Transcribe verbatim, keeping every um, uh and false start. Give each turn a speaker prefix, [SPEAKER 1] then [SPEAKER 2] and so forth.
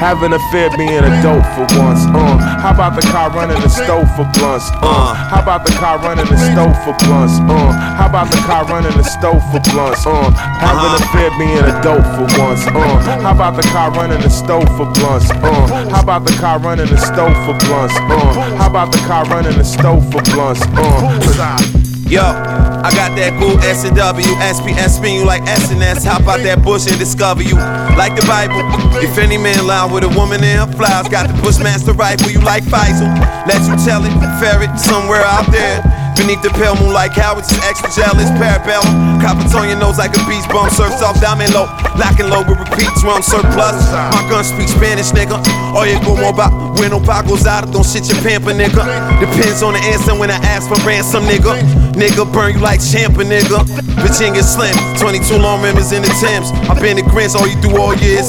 [SPEAKER 1] Having a fear being a dope for once. Uh, how about the car running the stove for blunts? Uh, how about the car running the stove for blunts? Uh, how about the car running the stove for blunts? Uh, having a fear being a dope for once. Uh, how about the car running the stove for blunts? Uh, how about the car running the stove for blunts? Uh, how about the car running the stove for blunts? Uh,
[SPEAKER 2] Yo, I got that cool S and W, S P S, spin you like S and S. Hop out that bush and discover you. Like the Bible, if any man lie with a woman in her flowers, got the Bushmaster rifle, you like Faisal. Let you tell it, ferret somewhere out there. Beneath the pale moon like Howard's extra jealous, parabellum. Coppers on your nose like a beach bum, surfs off diamond low. Locking low with repeats, run surplus. My gun speaks Spanish, nigga. Oye, como va, bueno pagos out, don't shit your pamper, nigga. Depends on the answer when I ask for ransom, nigga. Nigga burn you like champa, nigga. Virginia Slim, twenty-two long members in the Thames. I've been to grins, all you do all years.